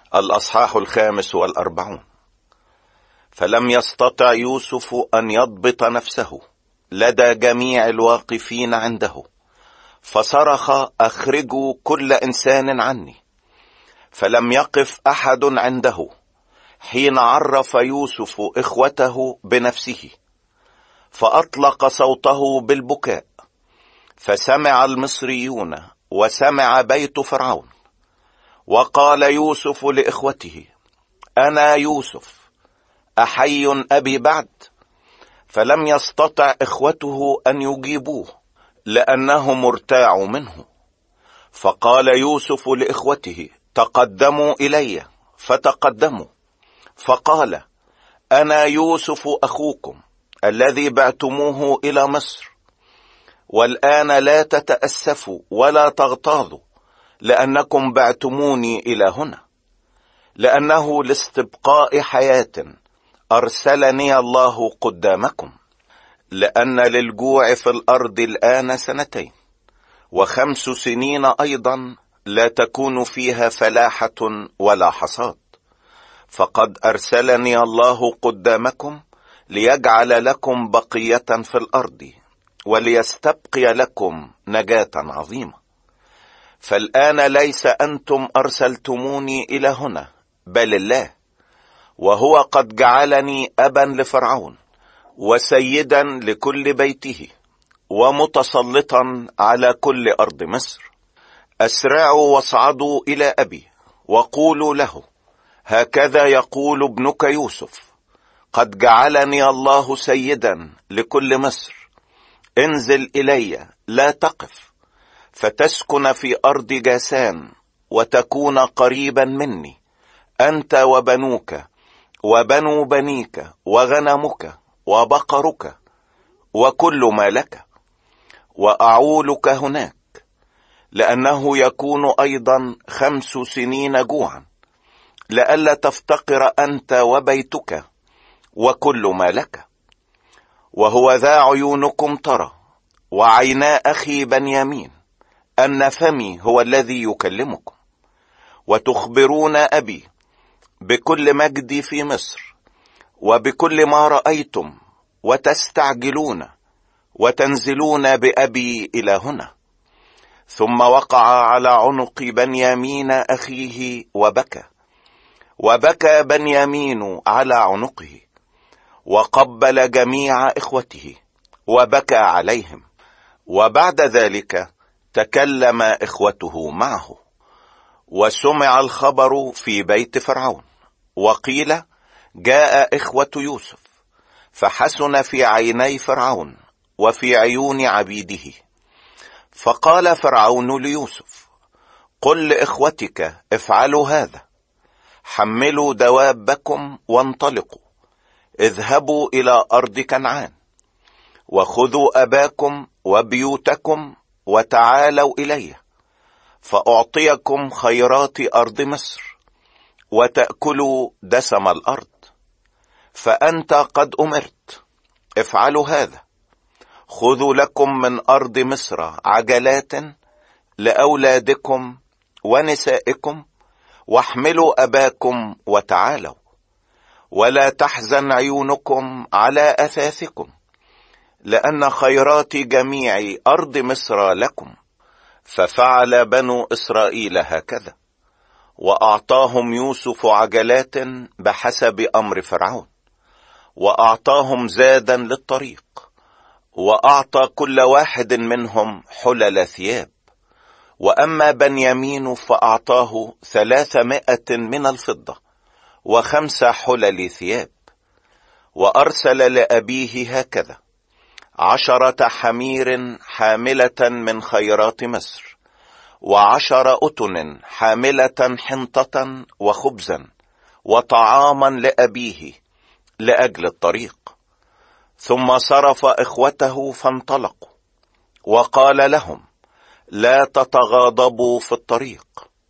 الأصحاح 45. فلم يستطع يوسف أن يضبط نفسه لدى جميع الواقفين عنده، فصرخ: أخرجوا كل إنسان عني. فلم يقف أحد عنده حين عرف يوسف إخوته بنفسه، فأطلق صوته بالبكاء، فسمع المصريون وسمع بيت فرعون. وقال يوسف لإخوته: أنا يوسف، أحي أبي بعد؟ فلم يستطع إخوته أن يجيبوه لأنهم ارتاعوا منه. فقال يوسف لإخوته: تقدموا إلي. فتقدموا. فقال: أنا يوسف أخوكم الذي بعتموه إلى مصر، والآن لا تتأسفوا ولا تغتاظوا لأنكم بعتموني إلى هنا، لأنه لاستبقاء حياة أرسلني الله قدامكم، لأن للجوع في الأرض الآن 2 و5 سنين أيضا لا تكون فيها فلاحة ولا حصاد. فقد أرسلني الله قدامكم ليجعل لكم بقية في الأرض، وليستبقي لكم نجاة عظيمة. فالآن ليس أنتم أرسلتموني إلى هنا، بل الله، وهو قد جعلني أبا لفرعون وسيدا لكل بيته ومتسلطا على كل أرض مصر. أسرعوا واصعدوا إلى أبي وقولوا له: هكذا يقول ابنك يوسف: قد جعلني الله سيدا لكل مصر. انزل إلي، لا تقف، فتسكن في أرض جاسان وتكون قريبا مني، أنت وبنوك وبنو بنيك وغنمك وبقرك وكل ما لك، وأعولك هناك، لأنه يكون أيضا 5 سنين جوعا، لئلا تفتقر أنت وبيتك وكل ما لك. وهو ذا عيونكم ترى وعينا أخي بنيامين أن فمي هو الذي يكلمكم، وتخبرون أبي بكل مجدي في مصر وبكل ما رأيتم، وتستعجلون وتنزلون بأبي إلى هنا. ثم وقع على عنق بنيامين أخيه وبكى، وبكى بنيامين على عنقه، وقبل جميع إخوته وبكى عليهم. وبعد ذلك تكلم إخوته معه. وسمع الخبر في بيت فرعون، وقيل: جاء إخوة يوسف، فحسن في عيني فرعون وفي عيون عبيده. فقال فرعون ليوسف: قل لإخوتك افعلوا هذا: حملوا دوابكم وانطلقوا، اذهبوا إلى أرض كنعان، وخذوا أباكم وبيوتكم وتعالوا إلي، فأعطيكم خيرات أرض مصر، وتأكلوا دسم الأرض. فأنت قد أمرت، افعلوا هذا: خذوا لكم من أرض مصر عجلات لأولادكم ونسائكم، واحملوا أباكم وتعالوا، ولا تحزن عيونكم على أثاثكم، لأن خيرات جميع أرض مصر لكم. ففعل بنو إسرائيل هكذا، وأعطاهم يوسف عجلات بحسب أمر فرعون، وأعطاهم زادا للطريق، وأعطى كل واحد منهم حلل ثياب. وأما بنيامين فأعطاه 300 من الفضة و5 حلل ثياب. وأرسل لأبيه هكذا: 10 حمير حاملة من خيرات مصر، و10 أتن حاملة حنطة وخبزا وطعاما لأبيه لأجل الطريق. ثم صرف إخوته فانطلقوا، وقال لهم: لا تتغاضبوا في الطريق.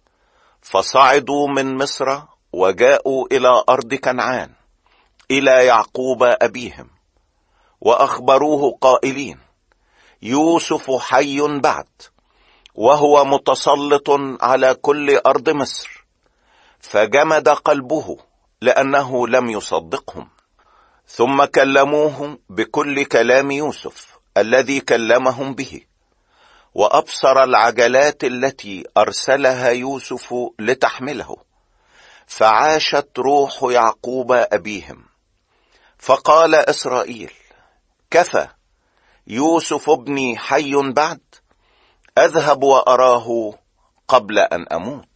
فصعدوا من مصر وجاءوا إلى أرض كنعان إلى يعقوب أبيهم، وأخبروه قائلين: يوسف حي بعد، وهو متسلط على كل أرض مصر. فجمد قلبه لأنه لم يصدقهم. ثم كلموه بكل كلام يوسف الذي كلمهم به، وأبصر العجلات التي أرسلها يوسف لتحمله، فعاشت روح يعقوب أبيهم. فقال إسرائيل: كفى، يوسف ابني حي بعد؟ أذهب وأراه قبل أن أموت.